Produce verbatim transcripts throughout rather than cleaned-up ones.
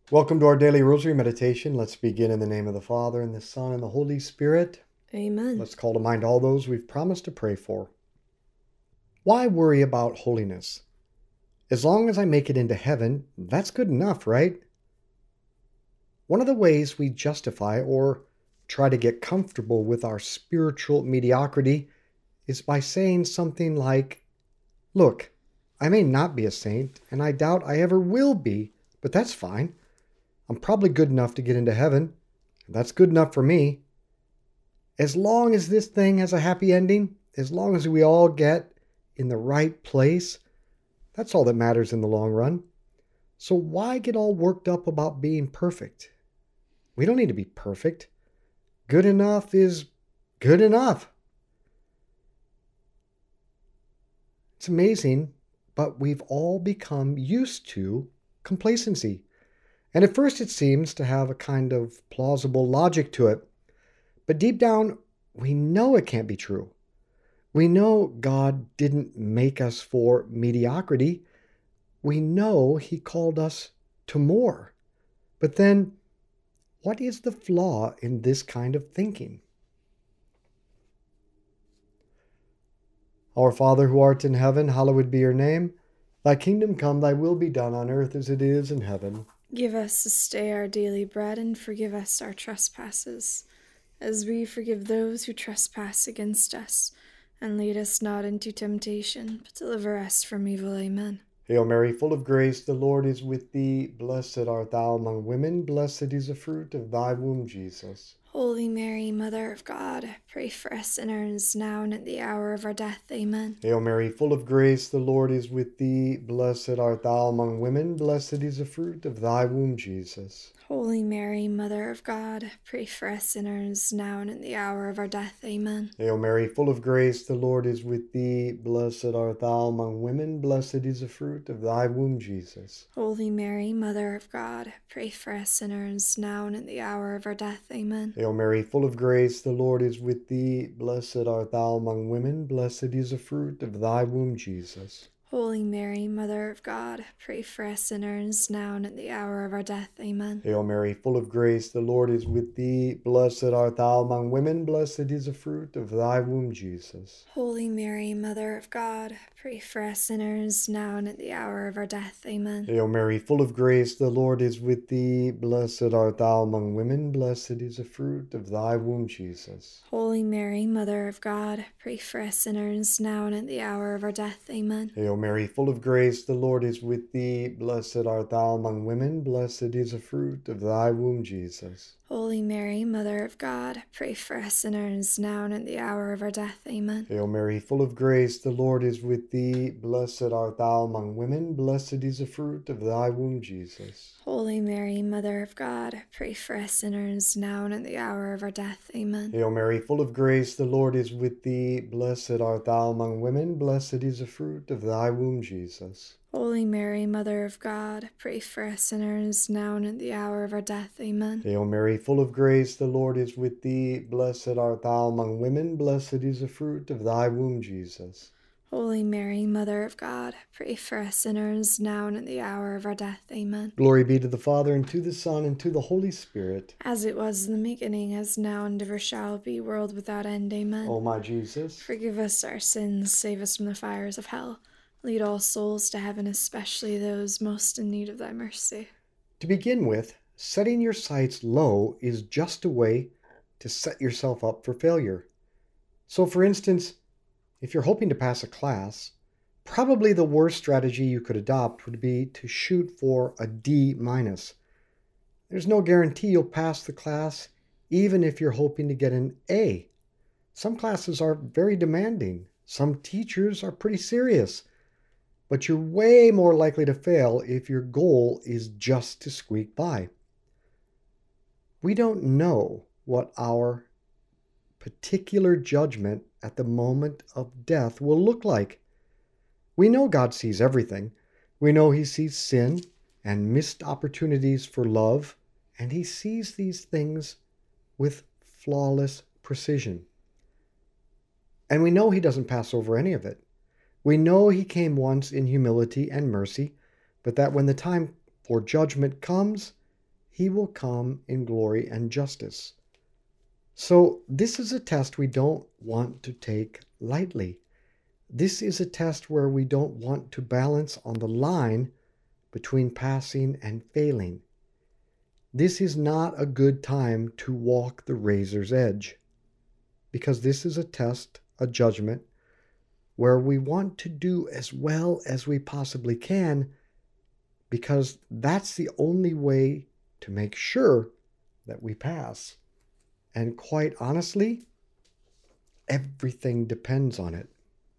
Welcome to our daily rosary meditation. Let's begin in the name of the Father, and the Son, and the Holy Spirit. Amen. Let's call to mind all those we've promised to pray for. Why worry about holiness? As long as I make it into heaven, that's good enough, right? One of the ways we justify or try to get comfortable with our spiritual mediocrity is by saying something like, look, I may not be a saint, and I doubt I ever will be, but that's fine. I'm probably good enough to get into heaven, and that's good enough for me. As long as this thing has a happy ending, as long as we all get in the right place, that's all that matters in the long run. So why get all worked up about being perfect? We don't need to be perfect. Good enough is good enough. It's amazing, but we've all become used to complacency. And at first it seems to have a kind of plausible logic to it. But deep down, we know it can't be true. We know God didn't make us for mediocrity. We know He called us to more. But then, what is the flaw in this kind of thinking? Our Father who art in heaven, hallowed be your name. Thy kingdom come, thy will be done on earth as it is in heaven. Give us this day our daily bread, and forgive us our trespasses, as we forgive those who trespass against us. And lead us not into temptation, but deliver us from evil. Amen. Hail Mary, full of grace, the Lord is with thee. Blessed art thou among women, blessed is the fruit of thy womb, Jesus. Holy Mary, Mother of God, pray for us sinners, now and at the hour of our death. Amen. Hail Mary, full of grace, the Lord is with thee. Blessed art thou among women, blessed is the fruit of thy womb, Jesus. Holy Mary, Mother of God, pray for us sinners, now and at the hour of our death. Amen. Hail Mary, full of grace, the Lord is with thee. Blessed art thou among women, blessed is the fruit of thy womb, Jesus. Holy Mary, Mother of God, pray for us sinners, now and at the hour of our death. Amen. Hail Mary, full of grace, the Lord is with thee. Blessed art thou among women, blessed is the fruit of thy womb, Jesus. Holy Mary, Mother of God, pray for us sinners, now and at the hour of our death. Amen. Hail Mary, full of grace, the Lord is with thee. Blessed art thou among women, blessed is the fruit of thy womb, Jesus. Holy Mary, Mother of God, pray for us sinners, now and at the hour of our death. Amen. Hail Mary, full of grace, the Lord is with thee. Blessed art thou among women, blessed is the fruit of thy womb, Jesus. Holy Mary, Mother of God, pray for us sinners, now and at the hour of our death. Amen. Hail Mary, full of grace, the Lord is with thee. Blessed art thou among women, blessed is the fruit of thy womb, Jesus. Holy Mary, Mother of God, pray for us sinners, now and at the hour of our death. Amen. Hail Mary, full of grace, the Lord is with thee. Blessed art thou among women, blessed is the fruit of thy womb, Jesus. Holy Mary, Mother of God, pray for us sinners, now and at the hour of our death. Amen. Hail Mary, full of grace, the Lord is with thee. Blessed art thou among women, blessed is the fruit of thy womb, Jesus. Holy Mary, Mother of God, pray for us sinners, now and at the hour of our death. Amen. Hail Mary, full of grace, the Lord is with thee. Blessed art thou among women, blessed is the fruit of thy womb, Jesus. Holy Mary, Mother of God, pray for us sinners, now and at the hour of our death. Amen. Glory be to the Father, and to the Son, and to the Holy Spirit. As it was in the beginning, as now, and ever shall be, world without end. Amen. O my Jesus, forgive us our sins, save us from the fires of hell. Lead all souls to heaven, especially those most in need of thy mercy. To begin with, setting your sights low is just a way to set yourself up for failure. So, for instance, if you're hoping to pass a class, probably the worst strategy you could adopt would be to shoot for a D minus. There's no guarantee you'll pass the class, even if you're hoping to get an A. Some classes are very demanding. Some teachers are pretty serious. But you're way more likely to fail if your goal is just to squeak by. We don't know what our particular judgment at the moment of death will look like. We know God sees everything. We know He sees sin and missed opportunities for love, and He sees these things with flawless precision. And we know He doesn't pass over any of it. We know He came once in humility and mercy, but that when the time for judgment comes, he will come in glory and justice. So this is a test we don't want to take lightly. This is a test where we don't want to balance on the line between passing and failing. This is not a good time to walk the razor's edge, because this is a test, a judgment, where we want to do as well as we possibly can, because that's the only way to make sure that we pass. And quite honestly, everything depends on it.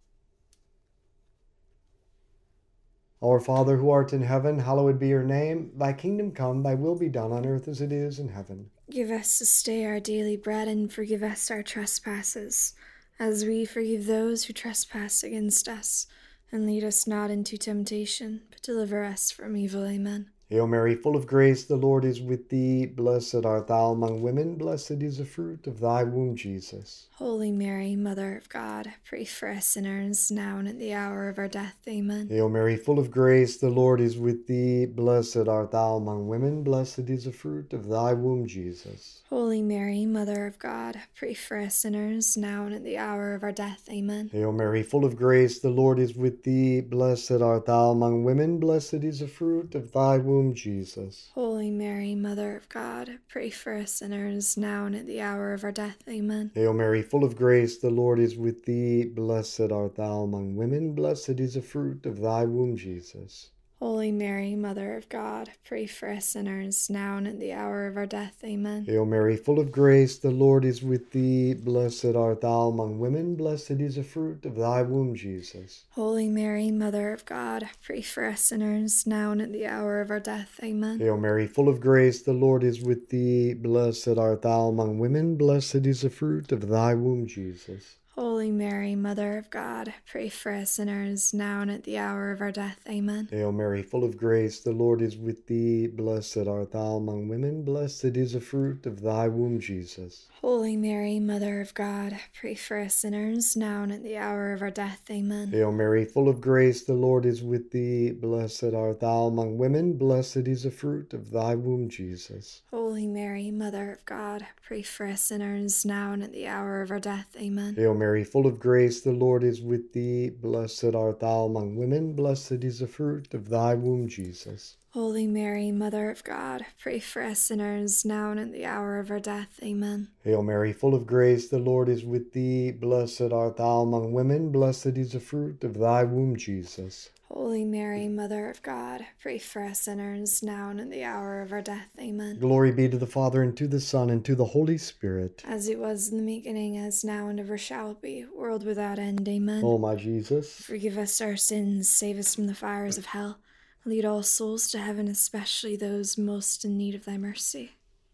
Our Father who art in heaven, hallowed be your name. Thy kingdom come, thy will be done on earth as it is in heaven. Give us this day our daily bread, and forgive us our trespasses, as we forgive those who trespass against us. And lead us not into temptation, but deliver us from evil. Amen. Hail Mary, full of grace, the Lord is with thee. Blessed art thou among women, blessed is the fruit of thy womb, Jesus. Holy Mary, Mother of God, pray for us sinners, now and at the hour of our death. Amen. Hail Mary, full of grace, the Lord is with thee. Blessed art thou among women, blessed is the fruit of thy womb, Jesus. Holy Mary, Mother of God, pray for us sinners, now and at the hour of our death. Amen. Hail Mary, full of grace, the Lord is with thee. Blessed art thou among women, blessed is the fruit of thy womb, Jesus. Holy Mary, Mother of God, pray for us sinners, now and at the hour of our death. Amen. Hail Mary, full of grace, the Lord is with thee. Blessed art thou among women, blessed is the fruit of thy womb, Jesus. Holy Mary, Mother of God, pray for us sinners, now and at the hour of our death. Amen. Hail Mary, full of grace, the Lord is with thee. Blessed art thou among women, blessed is the fruit of thy womb, Jesus. Holy Mary, Mother of God, pray for us sinners, now and at the hour of our death. Amen. Hail Mary, full of grace, the Lord is with thee. Blessed art thou among women, blessed is the fruit of thy womb, Jesus. Holy Mary, Mother of God, pray for us sinners, now and at the hour of our death. Amen. Hail Mary, full of grace, the Lord is with thee. Blessed art thou among women, blessed is the fruit of thy womb, Jesus. Holy Mary, Mother of God, pray for us sinners, now and at the hour of our death. Amen. Hail Mary, full of grace, the Lord is with thee. Blessed art thou among women, blessed is the fruit of thy womb, Jesus. Holy Mary, Mother of God, pray for us sinners, now and at the hour of our death. Amen. Hail Mary, full of grace, the Lord is with thee. Blessed art thou among women, blessed is the fruit of thy womb, Jesus. Holy Mary, Mother of God, pray for us sinners, now and at the hour of our death. Amen. Hail Mary, full of grace, the Lord is with thee. Blessed art thou among women, blessed is the fruit of thy womb, Jesus. Holy Mary, Mother of God, pray for us sinners, now and at the hour of our death. Amen. Glory be to the Father, and to the Son, and to the Holy Spirit. As it was in the beginning, as now, and ever shall be, world without end. Amen. O my Jesus, forgive us our sins, save us from the fires of hell. Lead all souls to heaven, especially those most in need of thy mercy.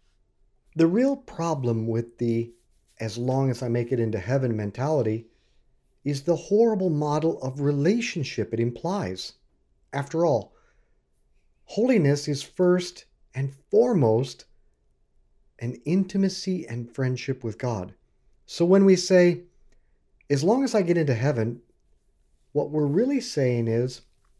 the real problem with the as long as I make it into heaven mentality is the horrible model of relationship it implies. After all, holiness is first and foremost an intimacy and friendship with God. So when we say, as long as I get into heaven, what we're really saying is,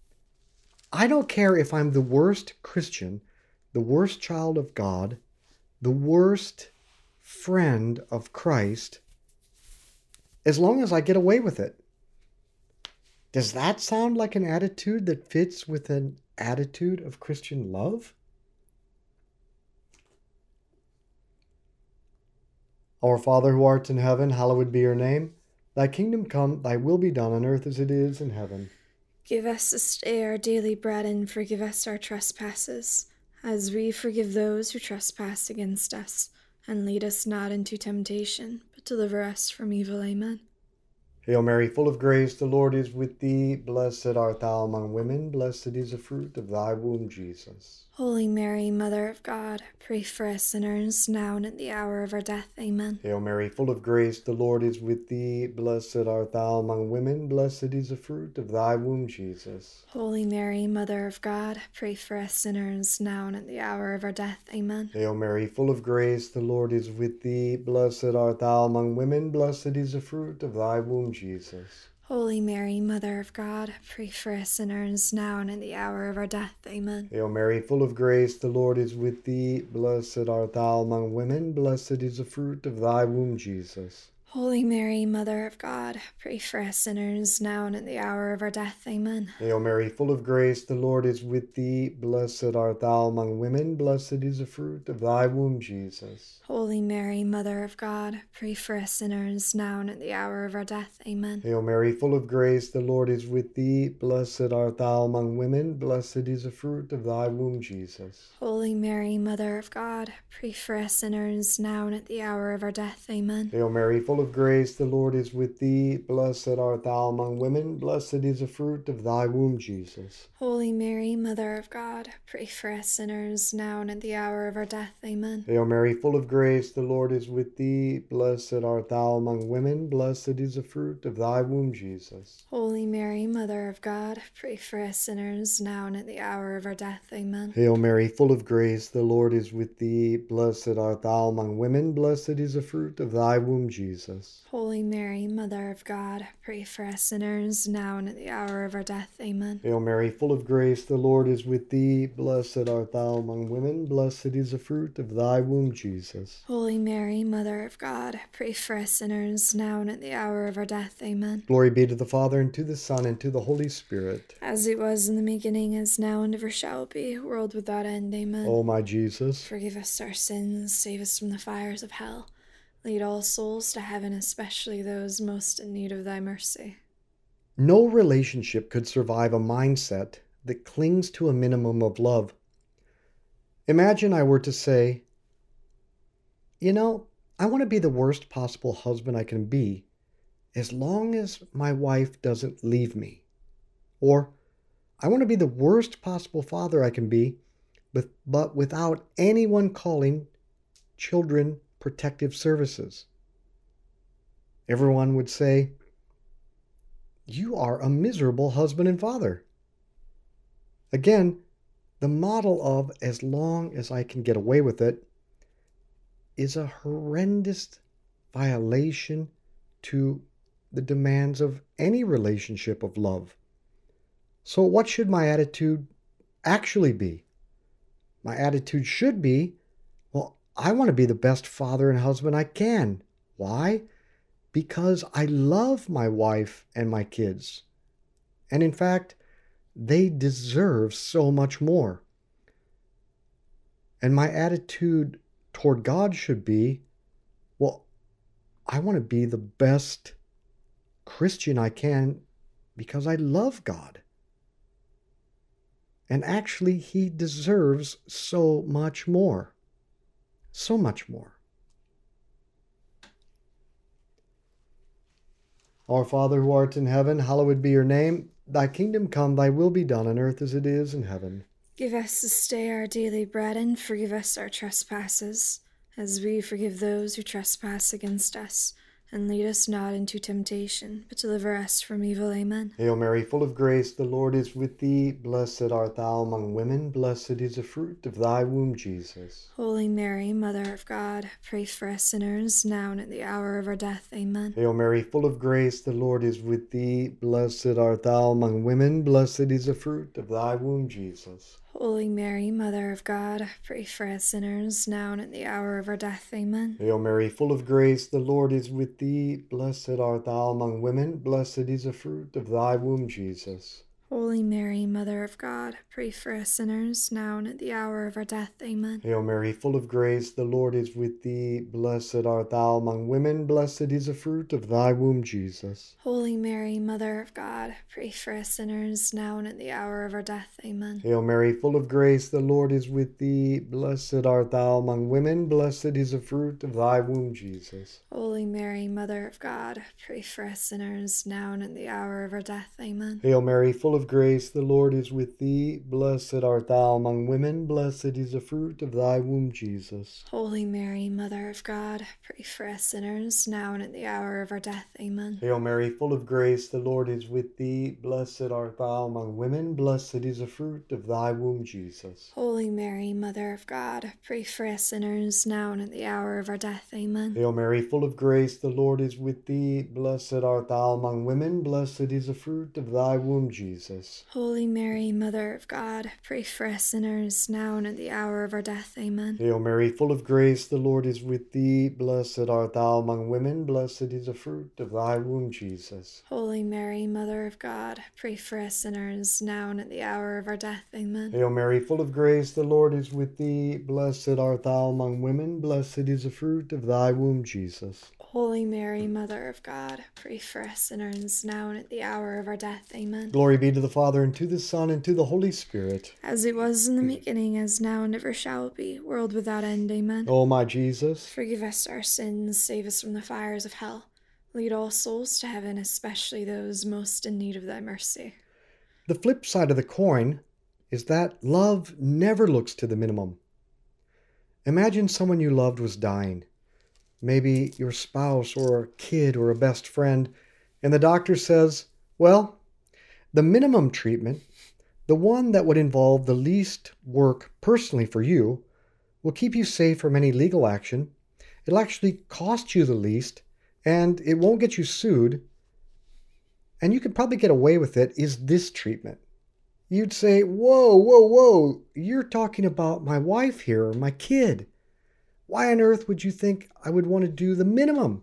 I don't care if I'm the worst Christian, the worst child of God, the worst friend of Christ, as long as I get away with it. Does that sound like an attitude that fits with an attitude of Christian love? Our Father who art in heaven, hallowed be your name. Thy kingdom come, thy will be done on earth as it is in heaven. Give us this day our daily bread, and forgive us our trespasses, as we forgive those who trespass against us. And lead us not into temptation, but deliver us from evil. Amen. Hail Mary, full of grace, the Lord is with thee. Blessed art thou among women, blessed is the fruit of thy womb, Jesus. Holy Mary, Mother of God, pray for us sinners, now and at the hour of our death. Amen. Hail Mary, full of grace, the Lord is with thee. Blessed art thou among women, blessed is the fruit of thy womb, Jesus. Holy Mary, Mother of God, pray for us sinners, now and at the hour of our death. Amen. Hail Mary, full of grace, the Lord is with thee. Blessed art thou among women, blessed is the fruit of thy womb, Jesus. Holy Mary, Mother of God, pray for us sinners, now and at the hour of our death. Amen. Hail Mary, full of grace, the Lord is with thee. Blessed art thou among women, blessed is the fruit of thy womb, Jesus. Holy Mary, Mother of God, pray for us sinners, now and at the hour of our death. Amen. Hail Mary, full of grace, the Lord is with thee. Blessed art thou among women, blessed is the fruit of thy womb, Jesus. Holy Mary, Mother of God, pray for us sinners, now and at the hour of our death. Amen. Hail Mary, full of grace, the Lord is with thee. Blessed art thou among women, blessed is the fruit of thy womb, Jesus. Holy Mary, Mother of God, pray for us sinners, now and at the hour of our death. Amen. Hail Mary, full of grace, the Lord is with thee. Blessed art thou among women, blessed is the fruit of thy womb, Jesus. Holy Mary, Mother of God, pray for us sinners, now and at the hour of our death. Amen. Hail Mary, full of grace, the Lord is with thee. Blessed art thou among women, blessed is the fruit of thy womb, Jesus. Holy Mary, Mother of God, pray for us sinners, now and at the hour of our death. Amen. Hail Mary, full of grace, the Lord is with thee. Blessed art thou among women, blessed is the fruit of thy womb, Jesus. Holy Mary, Mother of God, pray for us sinners, now and at the hour of our death. Amen. Hail Mary, full of grace, the Lord is with thee. Blessed art thou among women, blessed is the fruit of thy womb, Jesus. Holy Mary, Mother of God, pray for us sinners, now and at the hour of our death. Amen. Glory be to the Father, and to the Son, and to the Holy Spirit. As it was in the beginning, is now, and ever shall be, world without end. Amen. O my Jesus, forgive us our sins, save us from the fires of hell. Lead all souls to heaven, especially those most in need of thy mercy. no relationship could survive a mindset that clings to a minimum of love. Imagine I were to say, you know, I want to be the worst possible husband I can be as long as my wife doesn't leave me. Or, I want to be the worst possible father I can be, but, but without anyone calling children protective services. Everyone would say, you are a miserable husband and father. Again, the model of as long as I can get away with it is a horrendous violation to the demands of any relationship of love. So what should my attitude actually be? My attitude should be, well, I want to be the best father and husband I can. Why? Because I love my wife and my kids. And in fact, they deserve so much more. And my attitude toward God should be, well, I want to be the best Christian I can because I love God. And actually, He deserves so much more. So much more. Our Father who art in heaven, hallowed be your name. Thy kingdom come, thy will be done on earth as it is in heaven. Give us this day our daily bread, and forgive us our trespasses, as we forgive those who trespass against us. And lead us not into temptation, but deliver us from evil. Amen. Hail Mary, full of grace, the Lord is with thee. Blessed art thou among women, blessed is the fruit of thy womb, Jesus. Holy Mary, Mother of God, pray for us sinners, now and at the hour of our death. Amen. Hail Mary, full of grace, the Lord is with thee. Blessed art thou among women, blessed is the fruit of thy womb, Jesus. Holy Mary, Mother of God, pray for us sinners, now and at the hour of our death. Amen. Hail Mary, full of grace, the Lord is with thee. Blessed art thou among women, blessed is the fruit of thy womb, Jesus. Holy Mary, Mother of God, pray for us sinners, now and at the hour of our death. Amen. Hail Mary, full of grace, the Lord is with thee. Blessed art thou among women, blessed is the fruit of thy womb, Jesus. Holy Mary, Mother of God, pray for us sinners, now and at the hour of our death. Amen. Hail Mary, full of grace, the Lord is with thee. Blessed art thou among women, blessed is the fruit of thy womb, Jesus. Holy Mary, Mother of God, pray for us sinners, now and at the hour of our death. Amen. Hail Mary, full of of grace, the Lord is with thee. Blessed art thou among women, blessed is the fruit of thy womb, Jesus. Holy Mary, Mother of God, pray for us sinners, now and at the hour of our death. Amen. Hail Mary, full of grace, the Lord is with thee. Blessed art thou among women, blessed is the fruit of thy womb, Jesus. Holy Mary, Mother of God, pray for us sinners, now and at the hour of our death. Amen. Hail Mary, full of grace, the Lord is with thee. Blessed art thou among women, blessed is the fruit of thy womb, Jesus. Holy Mary, Mother of God, pray for us sinners, now and at the hour of our death. Amen. Hail Mary, full of grace, the Lord is with thee. Blessed art thou among women, blessed is the fruit of thy womb, Jesus. Holy Mary, Mother of God, pray for us sinners, now and at the hour of our death. Amen. Hail Mary, full of grace, the Lord is with thee. Blessed art thou among women, blessed is the fruit of thy womb, Jesus. Holy Mary, Mother of God, pray for us sinners, now and at the hour of our death. Amen. Glory be to the Father, and to the Son, and to the Holy Spirit. As it was in the beginning, as now and ever shall be, world without end. Amen. O my Jesus, forgive us our sins, save us from the fires of hell. Lead all souls to heaven, especially those most in need of thy mercy. the flip side of the coin is that love never looks to the minimum. Imagine someone you loved was dying. Maybe your spouse or a kid or a best friend, and the doctor says, well, the minimum treatment, the one that would involve the least work personally for you, will keep you safe from any legal action. It'll actually cost you the least, and it won't get you sued, and you could probably get away with it, is this treatment. You'd say, whoa, whoa, whoa, you're talking about my wife here, or my kid. Why on earth would you think I would want to do the minimum?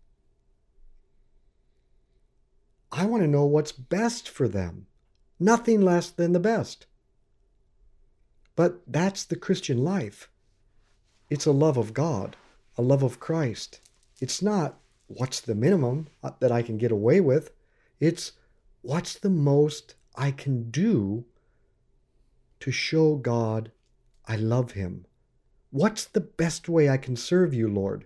I want to know what's best for them. Nothing less than the best. But that's the Christian life. It's a love of God, a love of Christ. It's not what's the minimum that I can get away with. It's what's the most I can do to show God I love him. What's the best way I can serve you, Lord?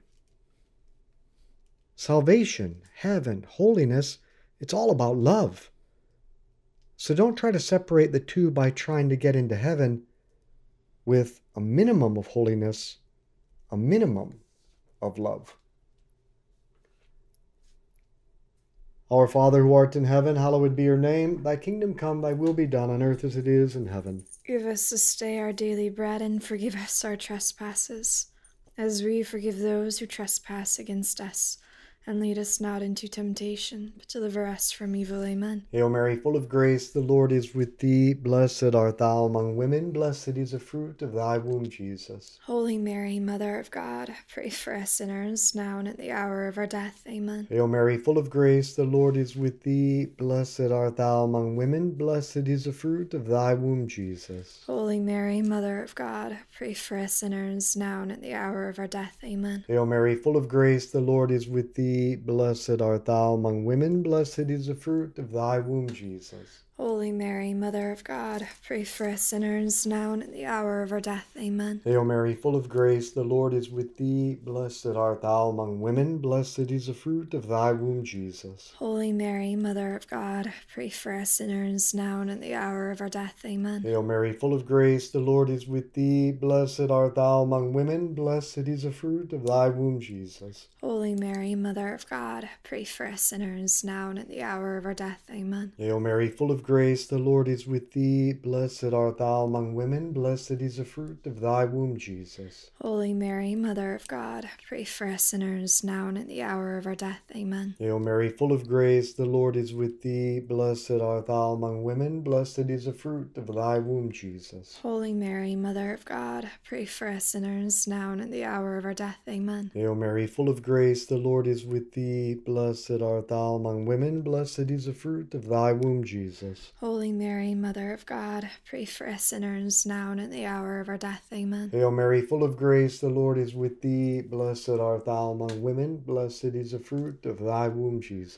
Salvation, heaven, holiness, it's all about love. So don't try to separate the two by trying to get into heaven with a minimum of holiness, a minimum of love. Our Father who art in heaven, hallowed be your name. Thy kingdom come, thy will be done on earth as it is in heaven. Give us this day our daily bread, and forgive us our trespasses, as we forgive those who trespass against us. And lead us not into temptation, but deliver us from evil. Amen. Hail Mary, full of grace, the Lord is with thee. Blessed art thou among women, blessed is the fruit of thy womb, Jesus. Holy Mary, Mother of God, pray for us sinners, now and at the hour of our death. Amen. Hail Mary, full of grace, the Lord is with thee. Blessed art thou among women, blessed is the fruit of thy womb, Jesus. Holy Mary, Mother of God, pray for us sinners, now and at the hour of our death. Amen. Hail Mary, full of grace, the Lord is with thee. Blessed art thou among women, blessed is the fruit of thy womb, Jesus. Holy Mary, Mother of God, pray for us sinners, now and at the hour of our death. Amen. Hail Mary, full of grace, the Lord is with thee. Blessed art thou among women, blessed is the fruit of thy womb, Jesus. Holy Mary, Mother of God, pray for us sinners, now and at the hour of our death. Amen. Hail Mary, full of grace, the Lord is with thee. Blessed art thou among women, blessed is the fruit of thy womb, Jesus. Holy Mary, Mother of God, pray for us sinners, now and at the hour of our death. Amen. Hail Mary, full of grace, the Lord is with thee. Blessed art thou among women, blessed is the fruit of thy womb, Jesus. Holy Mary, Mother of God, pray for us sinners, now and at the hour of our death. Amen. Hail Mary, full of grace, the Lord is with thee. Blessed art thou among women, blessed is the fruit of thy womb, Jesus. Holy Mary, Mother of God, pray for us sinners, now and at the hour of our death. Amen. Hail Mary, full of grace, the Lord is with thee. Blessed art thou among women, blessed is the fruit of thy womb, Jesus. Holy Mary, Mother of God, pray for us sinners, now and at the hour of our death. Amen. Hail Mary, full of grace, the Lord is with thee. Blessed art thou among women, blessed is the fruit of thy womb, Jesus.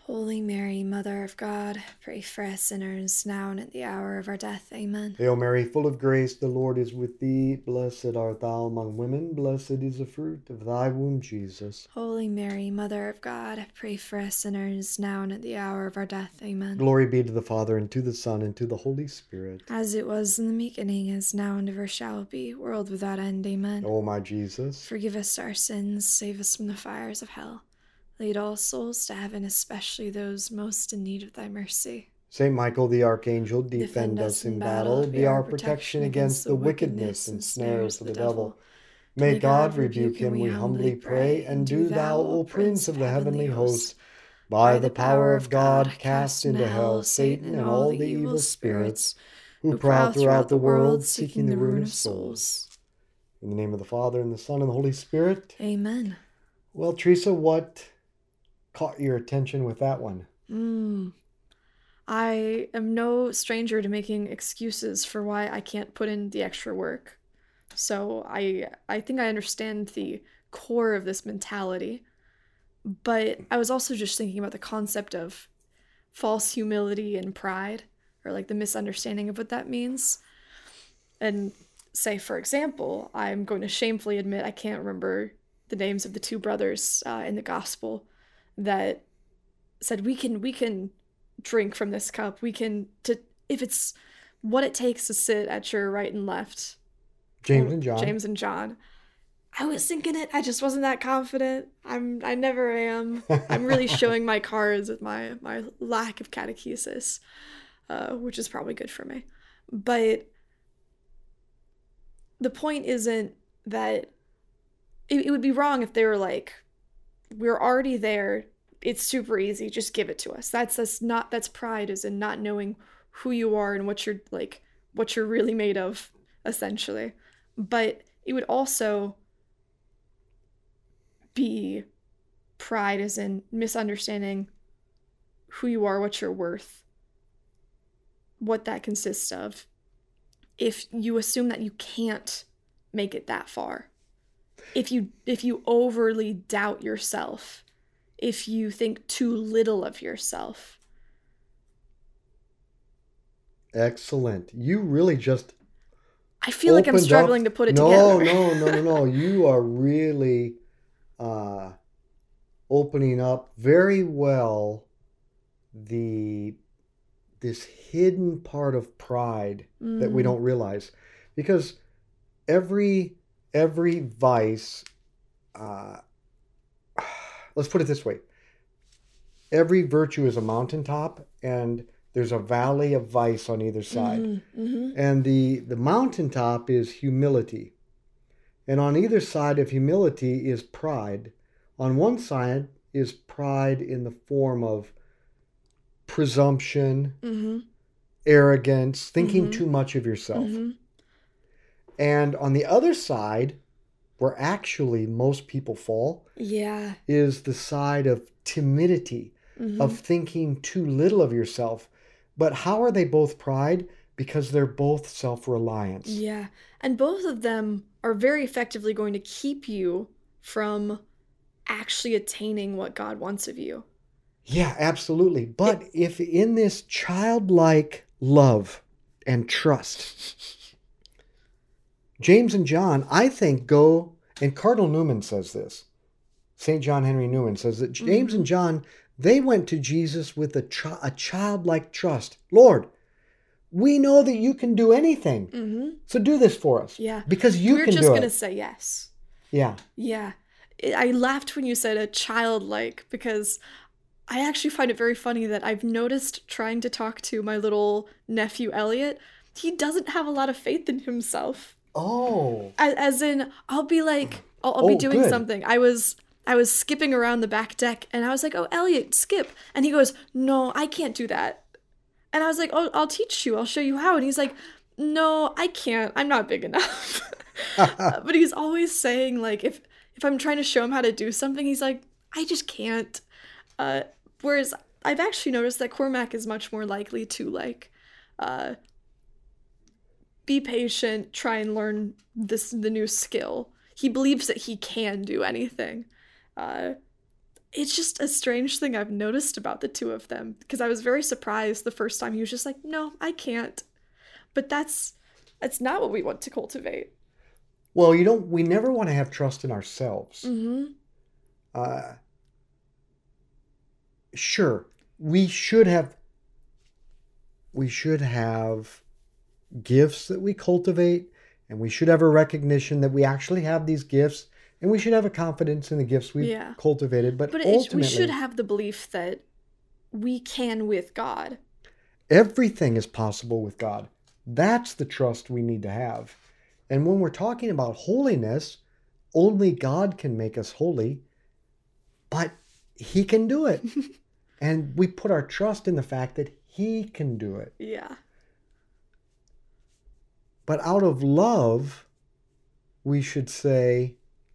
Holy Mary, Mother of God, pray for us sinners, now and at the hour of our death. Amen. Hail Mary, full of grace, the Lord is with thee. Blessed art thou among women, blessed is the fruit of thy womb, Jesus. Holy Mary, Mother of God, pray for us sinners, now and at the hour of our death. Amen. Glory be to the Father, and to the Son, and to the Holy Spirit. As it was in the beginning, is now, and ever shall be, world without end. Amen. O my Jesus, forgive us our sins, save us from the fires of hell. Lead all souls to heaven, especially those most in need of thy mercy. Saint Michael the Archangel, defend, Defend us in battle, be our protection against the wickedness and snares of the devil. May God rebuke him, we humbly pray, and do thou, O Prince of the heavenly host, by the power of God, cast into hell Satan and all the evil spirits who prowl throughout the world, seeking the ruin of souls. In the name of the Father, and the Son, and the Holy Spirit. Amen. Well, Teresa, what caught your attention with that one? Mm. I am no stranger to making excuses for why I can't put in the extra work. So I I think I understand the core of this mentality. But I was also just thinking about the concept of false humility and pride, or like the misunderstanding of what that means. And say, for example, I'm going to shamefully admit I can't remember the names of the two brothers uh, in the gospel that said we can we can drink from this cup. We can to if it's what it takes to sit at your right and left. James and John. James and John. I was thinking it. I just wasn't that confident. I'm. I never am. I'm really showing my cards with my my lack of catechesis, uh, which is probably good for me. But the point isn't that it, it would be wrong if they were like, we're already there. It's super easy. Just give it to us. That's that's not that's pride, is in not knowing who you are and what you're like, what you're really made of, essentially. But it would also be pride, as in misunderstanding who you are, what you're worth, what that consists of. If you assume that you can't make it that far, if you if you overly doubt yourself, if you think too little of yourself. Excellent. You really just I feel like I'm struggling up. to put it no, together. No, no, no, no. You are really uh, opening up very well the this hidden part of pride mm. that we don't realize. Because every every vice, uh, let's put it this way. Every virtue is a mountaintop, and there's a valley of vice on either side. Mm-hmm, mm-hmm. And the, the mountaintop is humility. And on either side of humility is pride. On one side is pride in the form of presumption, mm-hmm. arrogance, thinking mm-hmm. too much of yourself. Mm-hmm. And on the other side, where actually most people fall, yeah, is the side of timidity, mm-hmm. of thinking too little of yourself. But how are they both pride? Because they're both self-reliance. Yeah. And both of them are very effectively going to keep you from actually attaining what God wants of you. Yeah, absolutely. But it, if in this childlike love and trust, James and John, I think, go, and Cardinal Newman says this, Saint John Henry Newman says that James mm-hmm. and John, they went to Jesus with a, ch- a childlike trust. Lord, we know that you can do anything. Mm-hmm. So do this for us. Yeah. Because you We're can do it. We're just going to say yes. Yeah. Yeah. I laughed when you said a childlike, because I actually find it very funny that I've noticed trying to talk to my little nephew Elliot, he doesn't have a lot of faith in himself. Oh. As, as in, I'll be like, I'll, I'll oh, be doing good. something. I was... I was skipping around the back deck, and I was like, oh, Elliot, skip. And he goes, no, I can't do that. And I was like, oh, I'll teach you. I'll show you how. And he's like, no, I can't. I'm not big enough. uh, but he's always saying, like, if, if I'm trying to show him how to do something, he's like, I just can't. Uh, whereas I've actually noticed that Cormac is much more likely to, like, uh, be patient, try and learn this the new skill. He believes that he can do anything. Uh, it's just a strange thing I've noticed about the two of them, because I was very surprised the first time he was just like, no, I can't. But that's that's not what we want to cultivate. Well, you don't, we never want to have trust in ourselves. Mm-hmm. Uh, sure, we should have, we should have gifts that we cultivate, and we should have a recognition that we actually have these gifts, and we should have a confidence in the gifts we've Yeah. cultivated. But, But it, ultimately, we should have the belief that we can with God. everything is possible with God. That's the trust we need to have. And when we're talking about holiness, only God can make us holy, but He can do it. And we put our trust in the fact that He can do it. Yeah. But out of love, we should say,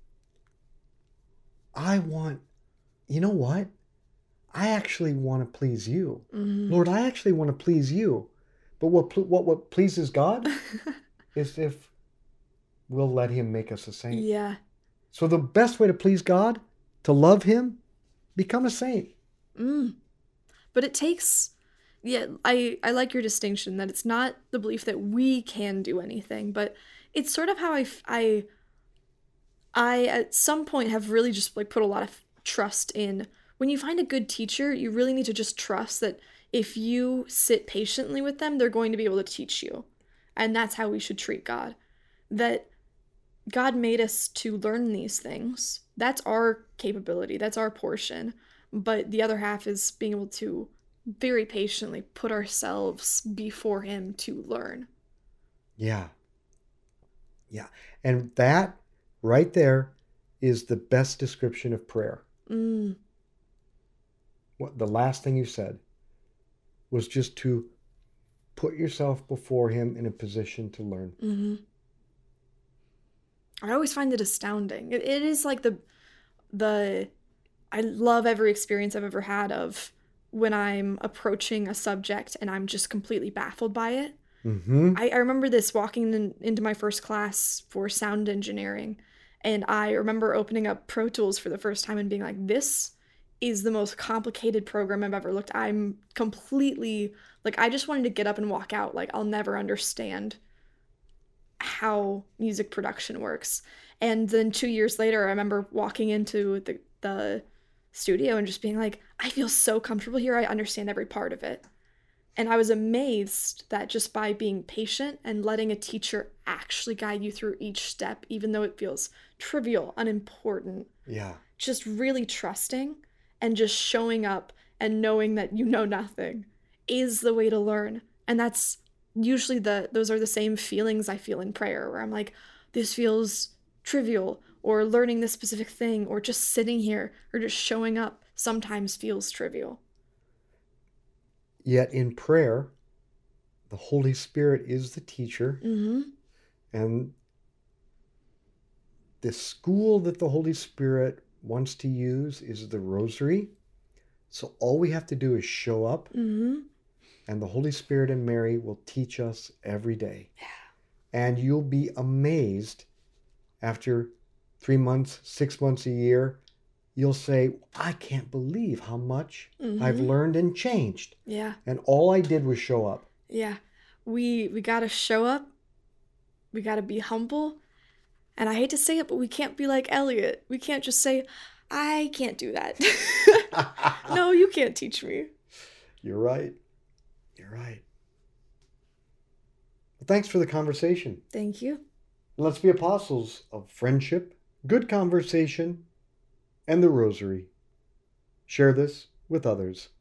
I want, you know what? I actually want to please you. Mm-hmm. Lord, I actually want to please you. But what what what pleases God is if we'll let Him make us a saint. Yeah. So the best way to please God, to love Him, become a saint. Mm. But it takes, yeah, I, I like your distinction that it's not the belief that we can do anything, but it's sort of how I, I, I at some point have really just like put a lot of trust in, when you find a good teacher, you really need to just trust that if you sit patiently with them, they're going to be able to teach you. And that's how we should treat God. That God made us to learn these things. That's our capability. That's our portion. But the other half is being able to very patiently put ourselves before Him to learn. Yeah. Yeah. And that right there is the best description of prayer. Mm. What the last thing you said was just to put yourself before Him in a position to learn. Mm-hmm. I always find it astounding. It, it is like the, the, I love every experience I've ever had of when I'm approaching a subject and I'm just completely baffled by it. Mm-hmm. I, I remember this walking in, into my first class for sound engineering, and I remember opening up Pro Tools for the first time and being like, this is the most complicated program I've ever looked at. I'm completely, like, I just wanted to get up and walk out. Like, I'll never understand how music production works. And then two years later, I remember walking into the, the studio and just being like, I feel so comfortable here. I understand every part of it. And I was amazed that just by being patient and letting a teacher actually guide you through each step, even though it feels trivial, unimportant, Yeah. just really trusting and just showing up and knowing that you know nothing is the way to learn. And that's usually the, those are the same feelings I feel in prayer, where I'm like, this feels trivial, or learning this specific thing, or just sitting here, or just showing up sometimes feels trivial. Yet in prayer, the Holy Spirit is the teacher. Mm-hmm. And the school that the Holy Spirit wants to use is the rosary. So all we have to do is show up, Mm-hmm. and the Holy Spirit and Mary will teach us every day. Yeah. And you'll be amazed after three months, six months, a year. You'll say, I can't believe how much Mm-hmm. I've learned and changed. Yeah. And all I did was show up. Yeah. We we gotta show up. We gotta be humble. And I hate to say it, but we can't be like Elliot. We can't just say, I can't do that. No, you can't teach me. You're right. You're right. Well, thanks for the conversation. Thank you. Let's be apostles of friendship, good conversation, and the rosary. Share this with others.